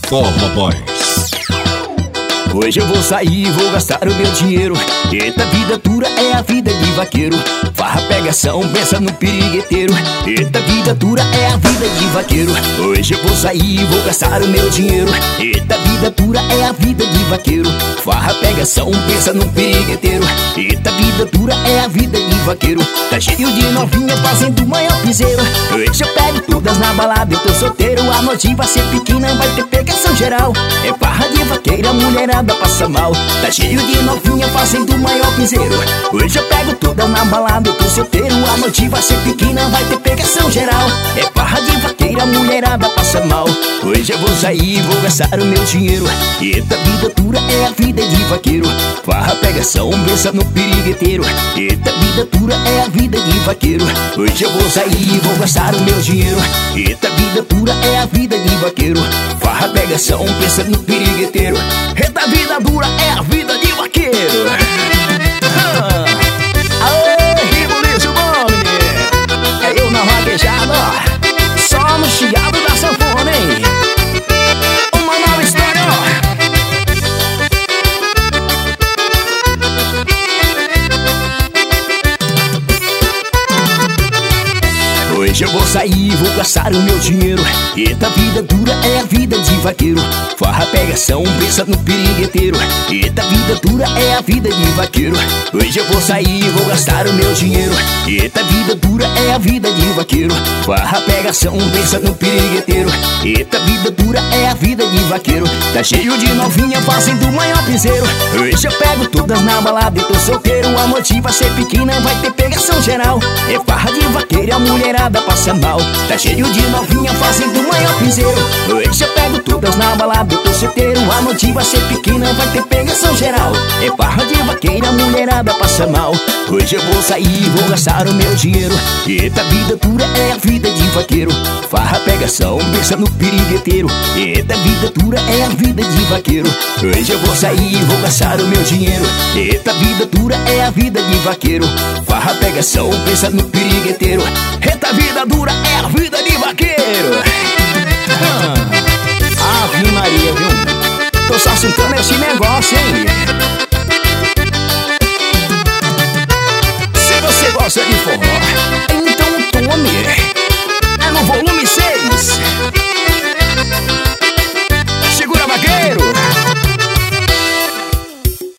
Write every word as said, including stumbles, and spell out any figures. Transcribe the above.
Forró Boys. Hoje eu vou sair e vou gastar o meu dinheiro. Eita, vida dura é a vida de vaqueiro. Farra, pegação, pensa no pirigueteiro. Eita, vida dura é a vida de vaqueiro. Hoje eu vou sair e vou gastar o meu dinheiro. Eita, vida dura é a vida de vaqueiro. Farra, pegação, pensa no pirigueteiro. Eita, vida dura é a vida de vaqueiro. Tá cheio de novinha fazendo o maior piseiro. Hoje eu pego todas na balada, eu tô solteiro. A noite vai ser pequena, vai ter pegação geral. É farra de vaqueira, mulherada passa mal. Tá cheio de novinha fazendo o maior piseiro. Hoje eu pego todas na balada, eu tô solteiro. A noite vai ser pequena, vai ter pegação geral. É farra de vaqueira, mulherada passa mal. Hoje eu vou sair e vou gastar o meu dinheiro. Eita, vida dura é a vida de vaqueiro. Farra, pegação, pensa no pirigueteiro. Eita, vida dura é a vida de vaqueiro. Hoje eu vou sair e vou gastar o meu dinheiro. Eita, vida dura é a vida de vaqueiro. Farra, pegação, pensa no pirigueteiro. Eita, vida dura é a vida de vaqueiro. Ah. Aê, Ribuliço Boni. É eu na vaquejada, ó. Só no chiado da sanfona, hein? Uma nova história, ó. Hoje eu vou sair e vou gastar o meu dinheiro. Eita, vida dura é a vida de vaqueiro. Farra, pegação, pensa no pirigueteiro. Eita, vida dura é a vida de vaqueiro. Hoje eu vou sair e vou gastar o meu dinheiro. Eita, vida dura é a vida de vaqueiro. Farra, pegação, pensa no pirigueteiro. Eita, vida dura é a vida de vaqueiro. Tá cheio de novinha fazendo o maior piseiro. Hoje eu pego todas na balada e tô solteiro. A noite vai ser pequena, vai ter pegação geral. É farra de vaqueiro, a mulherada passa mal. Tá cheio de novinha fazendo o maior piseiro. Hoje eu pego todas na balada, eu tô solteiro. A noite vai ser pequena, vai ter pegação geral. É farra de vaqueira, mulherada passa mal. Hoje eu vou sair e vou gastar o meu dinheiro. Eita, vida dura é a vida de vaqueiro. Farra, pegação, pensa no pirigueteiro. Eita, vida dura é a vida de vaqueiro. Hoje eu vou sair e vou gastar o meu dinheiro. Eita, vida dura é a vida de vaqueiro. Farra, pegação, pensa no pirigueteiro. Eita, vida dura é a vida de vaqueiro. Ah, Ave Maria, viu? Tô só sentando esse negócio, hein?